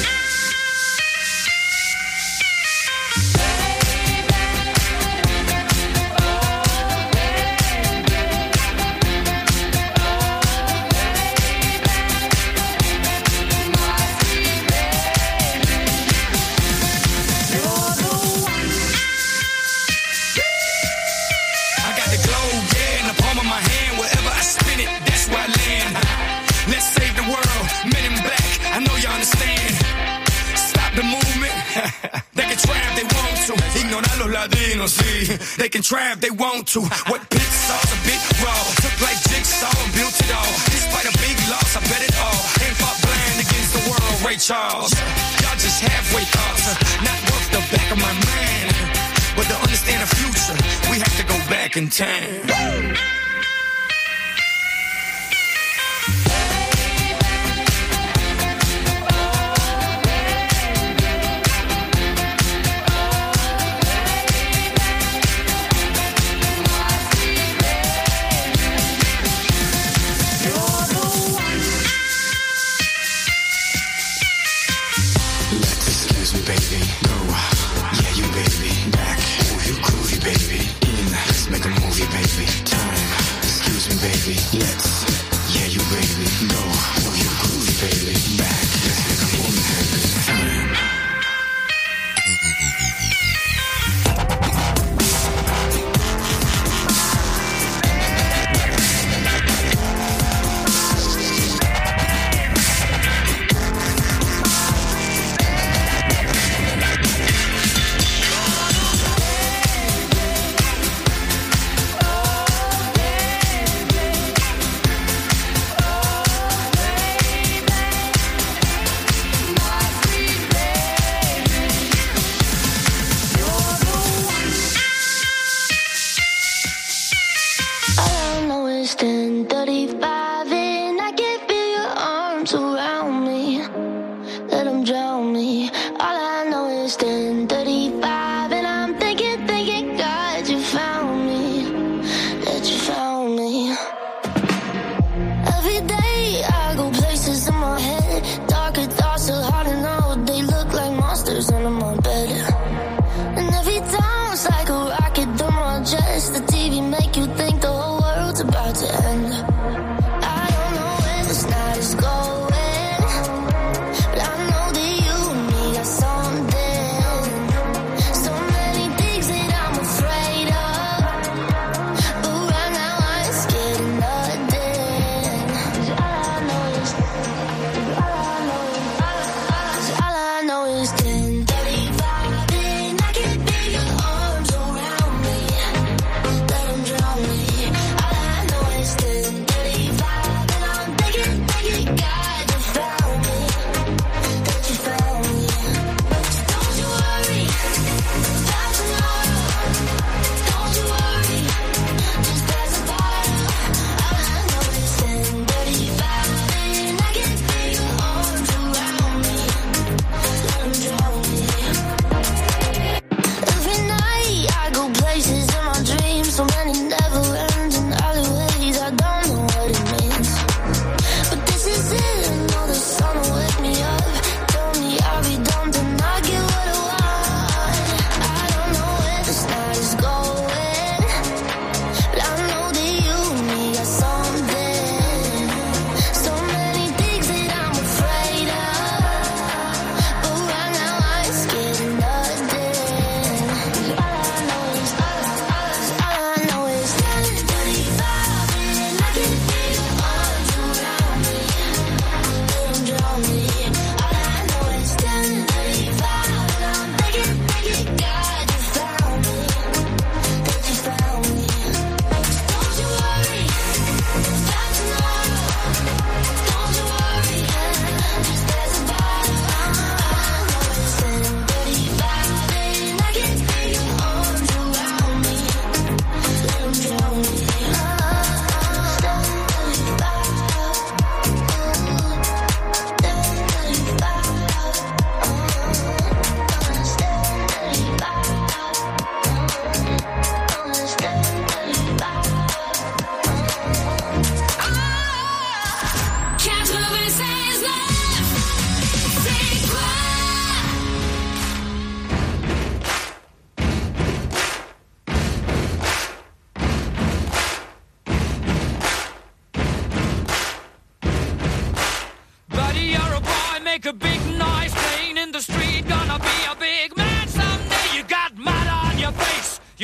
See, they can try if they want to. What pit saw's a bit raw. Took like jigsaw and built it all. Despite a big loss, I bet it all. Ain't fought blind against the world, Ray Charles. Y'all just halfway thoughts, not worth the back of my mind. But to understand the future, we have to go back in time.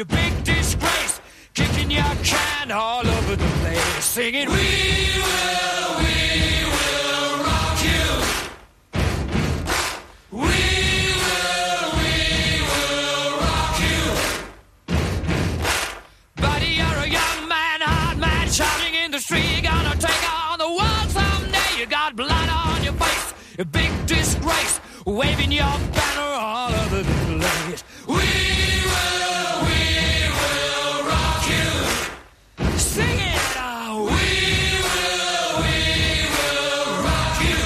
you big disgrace, kicking your can all over the place, singing, we will rock you. We will rock you. Buddy, you're a young man, hard man, shouting in the street, you're gonna take on the world someday. You got blood on your face, a big disgrace, waving your banner all over the place. We will rock you. Sing it. We will rock you.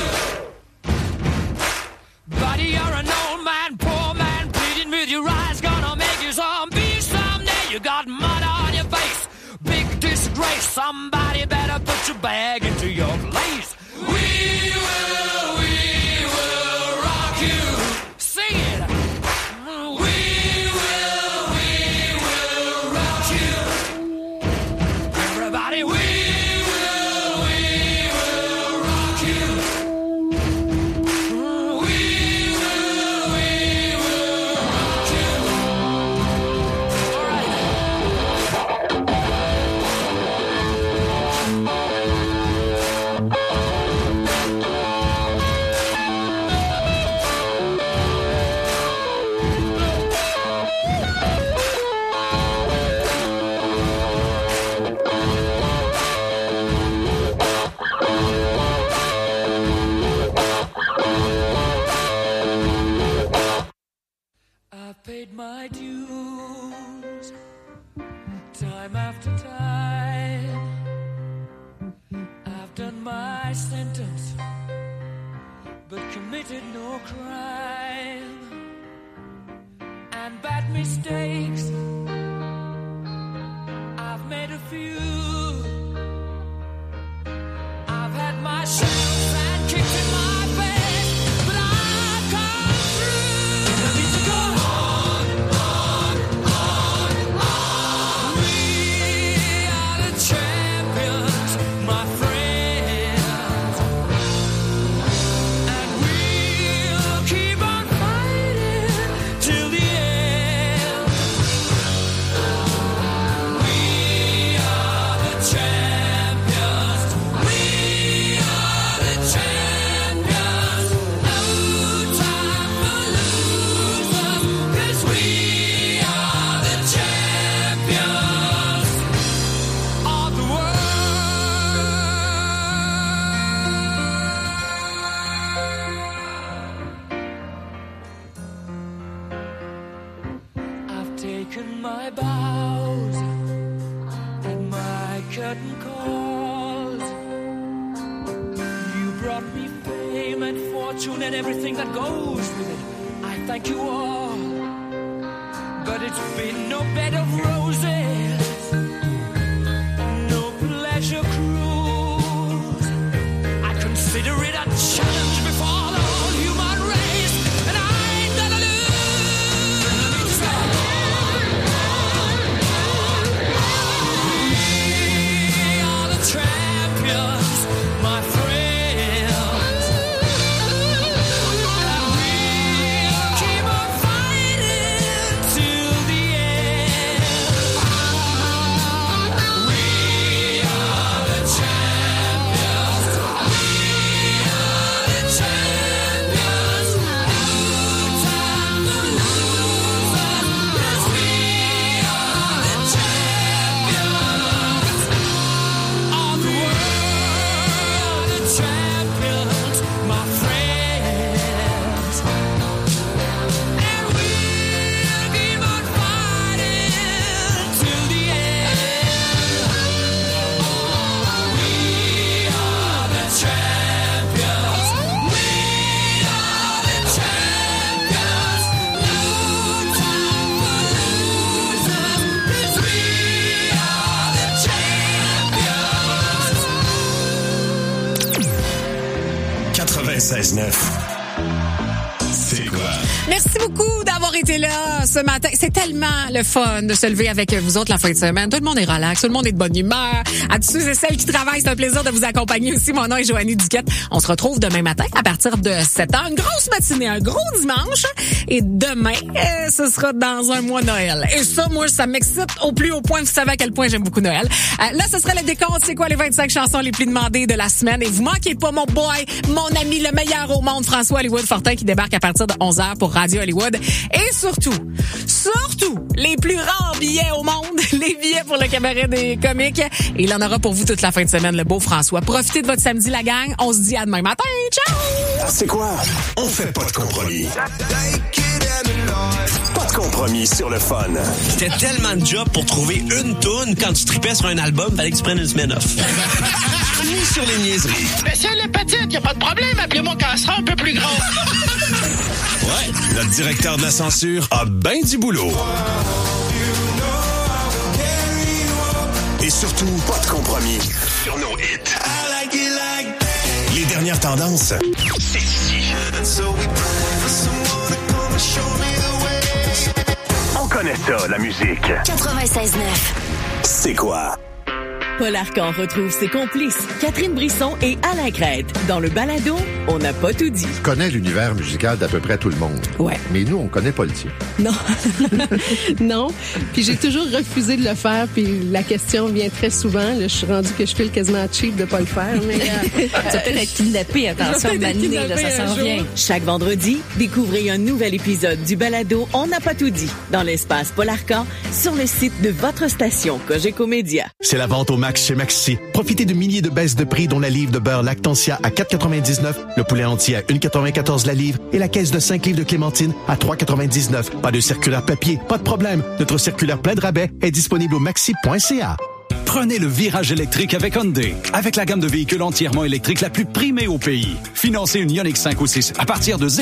Buddy, you're an old man, poor man, pleading with your eyes, gonna make you zombie someday. You got mud on your face, big disgrace. Somebody better put your bag into your place. We will rock you. Sing it. We will rock you. Everybody, we will rock you. We will rock you. All right. I've paid my dues, time after time. I've done my sentence, but committed no crime. And bad mistakes, I've made a few. I've had my shadows and kicked in my face, but I've come through. I need to go on. We are the champions, my friends, and we'll keep on fighting till the end. We are the champions. We are the champions. No time for losers, 'cause we are the champions of the world. I've taken my bows and my curtain calls. You brought me fame and fortune and everything that goes with it. I thank you all, but it's been no bed of roses, no pleasure cruise. I consider it a challenge before the whole human race, and I ain't gonna lose. We are the champions, my friends, and we'll keep on fighting till the end. We are the champions. We are the champions. No time for losers, 'cause we are the champions of the world. The champions, my friends, and we'll keep on fighting till the end. We are the champions. We are the champions. No time for losers, 'cause we are the champions. 96.9. C'est quoi? Merci beaucoup d'avoir été là ce matin. C'est tellement le fun de se lever avec vous autres la fin de semaine. Tout le monde est relax, tout le monde est de bonne humeur. À tous ceux et celles qui travaillent, c'est un plaisir de vous accompagner aussi. Mon nom est Joanie Duquette. On se retrouve demain matin à partir de 7h. Une grosse matinée, un gros dimanche. Et demain, ce sera dans un mois Noël. Et ça, moi, ça m'excite au plus haut point. Vous savez à quel point j'aime beaucoup Noël. Là, ce sera le décompte. C'est quoi les 25 chansons les plus demandées de la semaine? Et vous manquez pas mon boy, mon ami, le meilleur au monde, François Hollywood Fortin, qui débarque à partir de 11h pour Radio Hollywood. Et surtout, les plus rares billets au monde, les billets pour le cabaret des comiques. Et il en aura pour vous toute la fin de semaine, le beau François. Profitez de votre samedi, la gang. On se dit à demain matin. Ciao! C'est quoi? On fait pas de compromis. Pas de compromis sur le fun. C'était tellement de job pour trouver une toune quand tu tripais sur un album, fallait que tu prennes une semaine off. Ni sur les niaiseries. Mais si elle est petite, y a pas de problème. Appelez-moi quand elle sera un peu plus grande. Ouais, notre directeur de la censure a ben du boulot. Et surtout, pas de compromis sur nos hits. Les dernières tendances, c'est ici. On connaît ça, la musique. 96.9. C'est quoi? Paul Arcan retrouve ses complices, Catherine Brisson et Alain Crête. Dans le balado, on n'a pas tout dit. Je connais l'univers musical d'à peu près tout le monde. Ouais. Mais nous, on connaît pas le tien. Non. Non. Puis j'ai toujours refusé de le faire. Puis la question vient très souvent. Là, je suis rendue que je file quasiment cheap de pas le faire. Mais tu vas peut-être être kidnappé. Attention, Mané, là, ça s'en vient. Chaque vendredi, découvrez un nouvel épisode du balado On n'a pas tout dit dans l'espace Paul Arcan sur le site de votre station Cogeco Média. C'est la vente au max chez Maxi. Profitez de milliers de baisses de prix, dont la livre de beurre Lactantia à 4,99, le poulet entier à 1,94 la livre et la caisse de 5 livres de clémentine à 3,99. Pas de circulaire papier, pas de problème. Notre circulaire plein de rabais est disponible au maxi.ca. Prenez le virage électrique avec Hyundai. Avec la gamme de véhicules entièrement électriques la plus primée au pays. Financez une Ioniq 5 ou 6 à partir de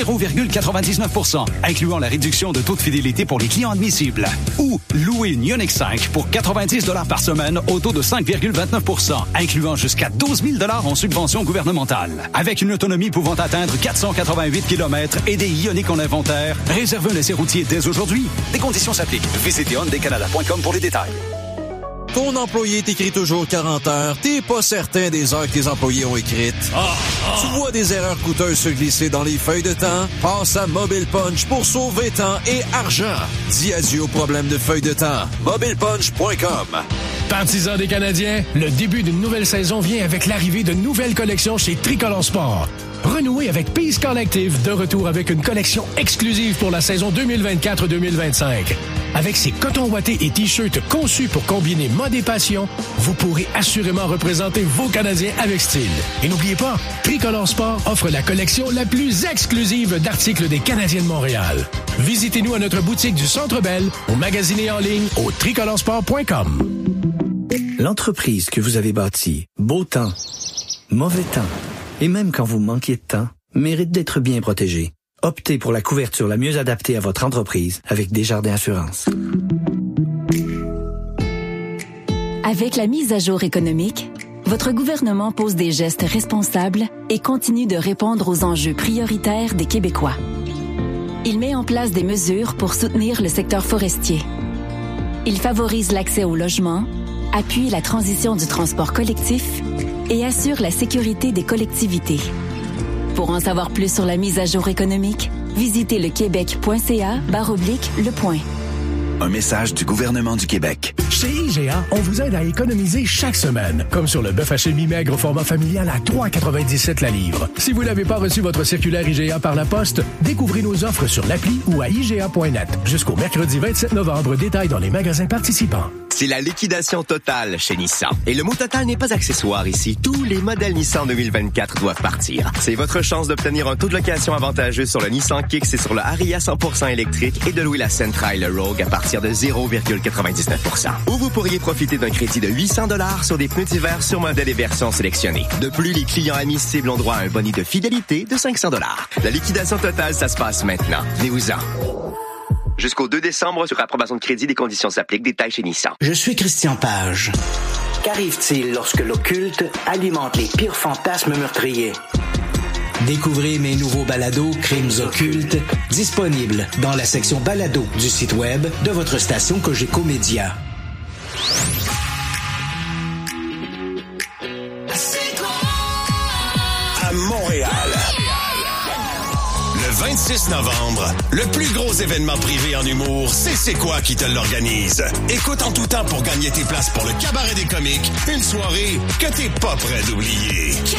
0,99%, incluant la réduction de taux de fidélité pour les clients admissibles. Ou louez une Ioniq 5 pour 90 $ par semaine au taux de 5,29%, incluant jusqu'à 12 000 $ en subvention gouvernementale. Avec une autonomie pouvant atteindre 488 km et des Ioniq en inventaire, réservez un essai routier dès aujourd'hui. Des conditions s'appliquent. Visitez hyundaicanada.com pour les détails. Ton employé t'écrit toujours 40 heures, t'es pas certain des heures que tes employés ont écrites. Tu vois des erreurs coûteuses se glisser dans les feuilles de temps? Passe à Mobile Punch pour sauver temps et argent. Dis adieu aux problèmes de feuilles de temps. MobilePunch.com. Partisans des Canadiens, le début d'une nouvelle saison vient avec l'arrivée de nouvelles collections chez Tricolore Sport. Renouez avec Peace Collective, de retour avec une collection exclusive pour la saison 2024-2025. Avec ses cotons ouatés et t-shirts conçus pour combiner mode et passion, vous pourrez assurément représenter vos Canadiens avec style. Et n'oubliez pas, Tricolore Sport offre la collection la plus exclusive d'articles des Canadiens de Montréal. Visitez-nous à notre boutique du Centre Bell, au magazine et en ligne au tricoloresport.com. L'entreprise que vous avez bâtie, beau temps, mauvais temps, et même quand vous manquiez de temps, mérite d'être bien protégée. Optez pour la couverture la mieux adaptée à votre entreprise avec Desjardins Assurance. Avec la mise à jour économique, votre gouvernement pose des gestes responsables et continue de répondre aux enjeux prioritaires des Québécois. Il met en place des mesures pour soutenir le secteur forestier. Il favorise l'accès au logement, appuie la transition du transport collectif et assure la sécurité des collectivités. Pour en savoir plus sur la mise à jour économique, visitez lequebec.ca/le point. Un message du gouvernement du Québec. Chez IGA, on vous aide à économiser chaque semaine. Comme sur le bœuf haché mi-maigre au format familial à 3,97 la livre. Si vous n'avez pas reçu votre circulaire IGA par la poste, découvrez nos offres sur l'appli ou à IGA.net. Jusqu'au mercredi 27 novembre, détails dans les magasins participants. C'est la liquidation totale chez Nissan. Et le mot total n'est pas accessoire ici. Tous les modèles Nissan 2024 doivent partir. C'est votre chance d'obtenir un taux de location avantageux sur le Nissan Kicks et sur le Ariya 100% électrique et de louer la Sentra et le Rogue à partir de 0,99%. Ou vous pourriez profiter d'un crédit de 800 $ sur des pneus d'hiver sur modèles et versions sélectionnés. De plus, les clients admissibles ont droit à un bonus de fidélité de 500 $. La liquidation totale, ça se passe maintenant. Venez-vous-en. Jusqu'au 2 décembre, sur approbation de crédit, des conditions s'appliquent. Détails chez Nissan. Je suis Christian Page. Qu'arrive-t-il lorsque l'occulte alimente les pires fantasmes meurtriers? Découvrez mes nouveaux balados Crimes occultes, disponibles dans la section balado du site web de votre station Cogeco Média. À Montréal. Le 26 novembre, le plus gros événement privé en humour, c'est quoi qui te l'organise. Écoute en tout temps pour gagner tes places pour le Cabaret des comiques, une soirée que t'es pas prêt d'oublier. 96.9,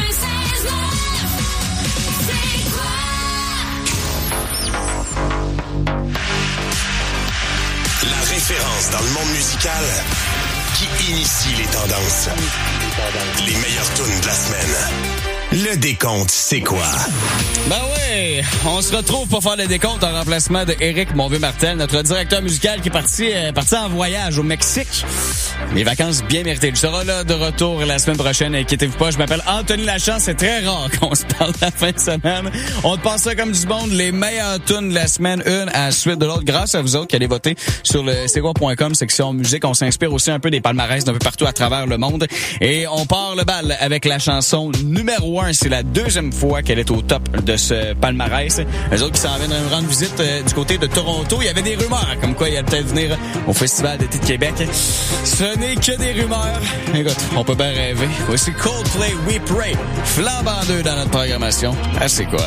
la référence dans le monde musical qui initie les tendances. Les meilleures tunes de la semaine. Le décompte, c'est quoi? Ben oui, on se retrouve pour faire le décompte en remplacement de Éric Monvieux-Martel, notre directeur musical qui est parti en voyage au Mexique. Les vacances bien méritées. Il sera là de retour la semaine prochaine. Inquiétez-vous pas, je m'appelle Anthony Lachance. C'est très rare qu'on se parle la fin de semaine. On te passe ça comme du monde, les meilleures tunes de la semaine, une à la suite de l'autre, grâce à vous autres qui allez voter sur le c'est-quoi.com, section musique. On s'inspire aussi un peu des palmarès d'un peu partout à travers le monde. Et on part le bal avec la chanson numéro 1. C'est la deuxième fois qu'elle est au top de ce palmarès. Les autres qui s'en viennent rendre visite du côté de Toronto. Il y avait des rumeurs comme quoi il allait peut-être venir au Festival d'été de Québec. Ce n'est que des rumeurs. Écoute, on peut bien rêver. Voici Coldplay, We Pray. Flambant 2 dans notre programmation. Ah, c'est quoi?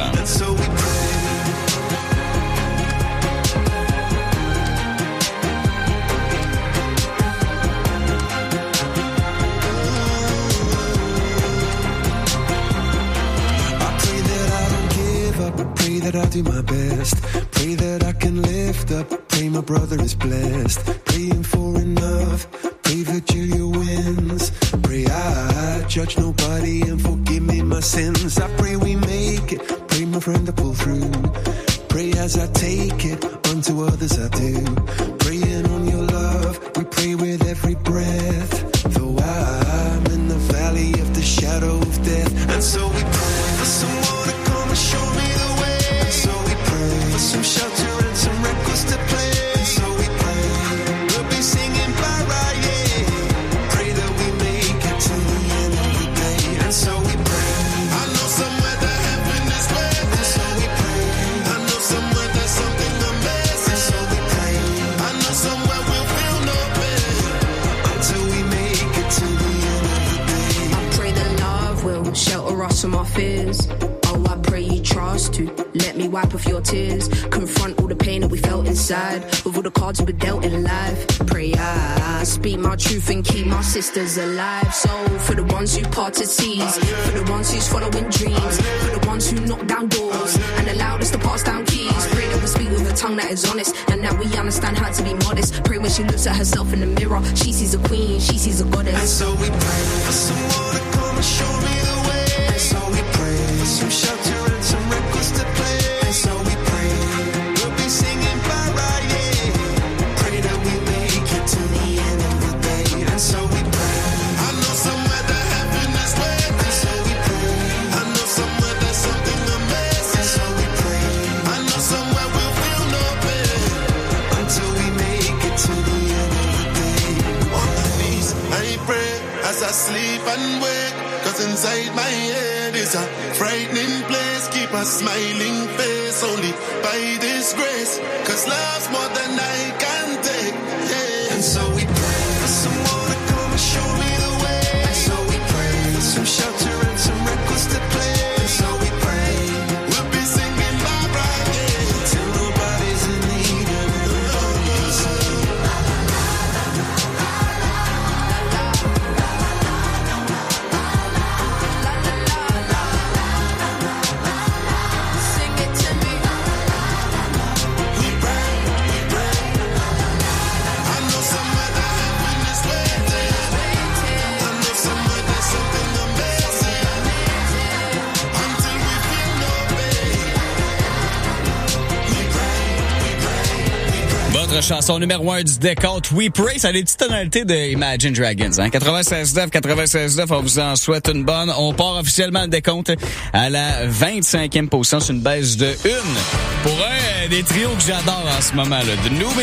That I'll do my best. Pray that I can lift up. Pray my brother is blessed. Praying for enough. Pray that Julia wins. Pray I judge nobody and forgive me my sins. I pray we make it. Pray my friend to pull through. Pray as I take it. Unto others I do. Praying on your love. We pray with every breath. Though I'm in the valley of the shadow of death. And so we pray for someone to come and show me the way. So we pray for some shelter and some records to play. So we pray we'll be singing bye-bye, yeah. Pray that we make it to the end of the day. And so we pray. I know somewhere that heaven is waiting. And so we pray. I know somewhere there's something amazing. So we pray. I know somewhere we'll feel no pain until we make it to the end of the day. I pray that love will shelter us from our fears. I pray you trust to let me wipe off your tears. Confront all the pain that we felt inside with all the cards we were dealt in life. Pray I speak my truth and keep my sisters alive. So for the ones who parted seas, for the ones who's following dreams, for the ones who knock down doors and allowed us to pass down keys. Pray that we speak with a tongue that is honest and that we understand how to be modest. Pray when she looks at herself in the mirror, she sees a queen, she sees a goddess. And so we pray for someone to come and show me the way. And so we pray for some shelter and some records to play. And so we pray we'll be singing bye-bye, yeah. Pray that we make it to the end of the day. And so we pray. I know somewhere that heaven is waiting. And so we pray. I know somewhere there's something amazing. And so we pray. I know somewhere we'll feel no pain until we make it to the end of the day. On my knees, I pray as I sleep and wake. 'Cause inside my head is a frightening place. Keep a smiling face only by this grace. 'Cause love's more than I can take. Yeah. And so we pray for someone to come and show me the way. And so we pray for some shelter and some records to play. And so we pray we'll be singing bye-bye, yeah. Till nobody's in need and nobody can see. Votre chanson numéro 1 du décompte, We Pray, ça a des petites tonalités de Imagine Dragons, hein. 96.9, on vous en souhaite une bonne. On part officiellement le décompte à la 25e position, c'est une baisse de 1 pour un des trios que j'adore en ce moment, là.